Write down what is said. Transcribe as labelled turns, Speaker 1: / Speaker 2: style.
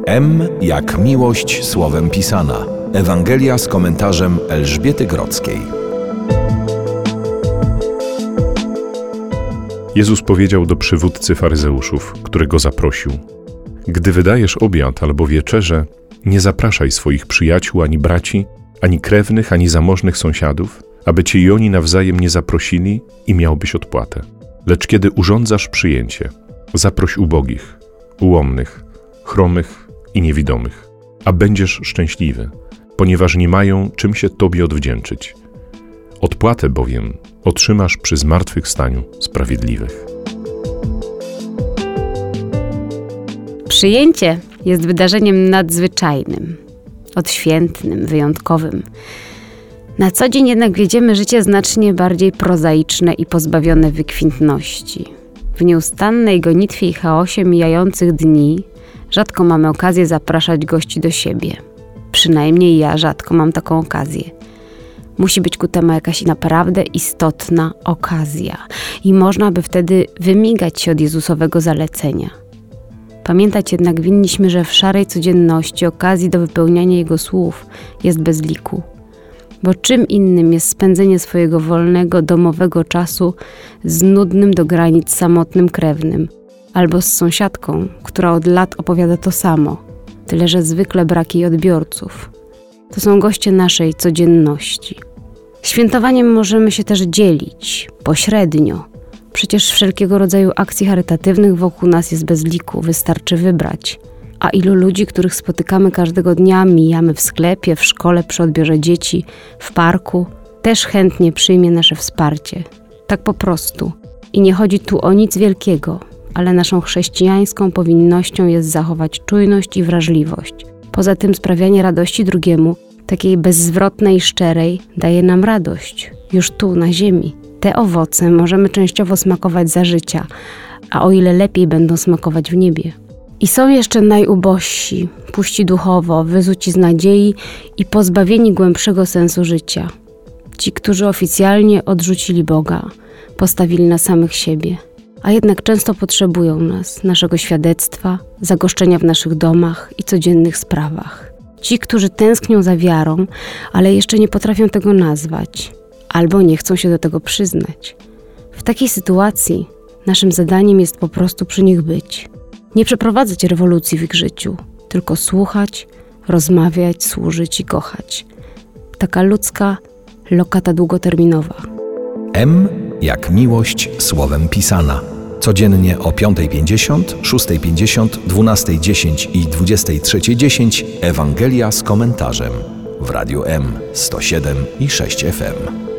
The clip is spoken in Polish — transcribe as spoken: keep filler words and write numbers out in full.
Speaker 1: M jak miłość słowem pisana. Ewangelia z komentarzem Elżbiety Grodzkiej.
Speaker 2: Jezus powiedział do przywódcy faryzeuszów, którego zaprosił: Gdy wydajesz obiad albo wieczerzę, nie zapraszaj swoich przyjaciół, ani braci, ani krewnych, ani zamożnych sąsiadów, aby cię i oni nawzajem nie zaprosili i miałbyś odpłatę. Lecz kiedy urządzasz przyjęcie, zaproś ubogich, ułomnych, chromych i niewidomych, a będziesz szczęśliwy, ponieważ nie mają czym się tobie odwdzięczyć. Odpłatę bowiem otrzymasz przy zmartwychwstaniu sprawiedliwych.
Speaker 3: Przyjęcie jest wydarzeniem nadzwyczajnym, odświętnym, wyjątkowym. Na co dzień jednak wiedziemy życie znacznie bardziej prozaiczne i pozbawione wykwintności. W nieustannej gonitwie i chaosie mijających dni rzadko mamy okazję zapraszać gości do siebie. Przynajmniej ja rzadko mam taką okazję. Musi być ku temu jakaś naprawdę istotna okazja i można by wtedy wymigać się od Jezusowego zalecenia. Pamiętać jednak winniśmy, że w szarej codzienności okazji do wypełniania Jego słów jest bez liku. Bo czym innym jest spędzenie swojego wolnego, domowego czasu z nudnym do granic samotnym krewnym albo z sąsiadką, która od lat opowiada to samo, tyle że zwykle brak jej odbiorców. To są goście naszej codzienności. Świętowaniem możemy się też dzielić, pośrednio. Przecież wszelkiego rodzaju akcji charytatywnych wokół nas jest bez liku, wystarczy wybrać. A ilu ludzi, których spotykamy każdego dnia, mijamy w sklepie, w szkole, przy odbiorze dzieci, w parku, też chętnie przyjmie nasze wsparcie. Tak po prostu. I nie chodzi tu o nic wielkiego, ale naszą chrześcijańską powinnością jest zachować czujność i wrażliwość. Poza tym sprawianie radości drugiemu, takiej bezzwrotnej i szczerej, daje nam radość, już tu, na ziemi. Te owoce możemy częściowo smakować za życia, a o ile lepiej będą smakować w niebie. I są jeszcze najubożsi, puści duchowo, wyzuci z nadziei i pozbawieni głębszego sensu życia. Ci, którzy oficjalnie odrzucili Boga, postawili na samych siebie, a jednak często potrzebują nas, naszego świadectwa, zagoszczenia w naszych domach i codziennych sprawach. Ci, którzy tęsknią za wiarą, ale jeszcze nie potrafią tego nazwać, albo nie chcą się do tego przyznać. W takiej sytuacji naszym zadaniem jest po prostu przy nich być. Nie przeprowadzać rewolucji w ich życiu, tylko słuchać, rozmawiać, służyć i kochać. Taka ludzka lokata długoterminowa.
Speaker 1: M jak miłość słowem pisana. Codziennie o piątej pięćdziesiąt, szóstej pięćdziesiąt, dwunastej dziesięć i dwudziestej trzeciej dziesięć Ewangelia z komentarzem w Radiu M sto siedem i sześć F M.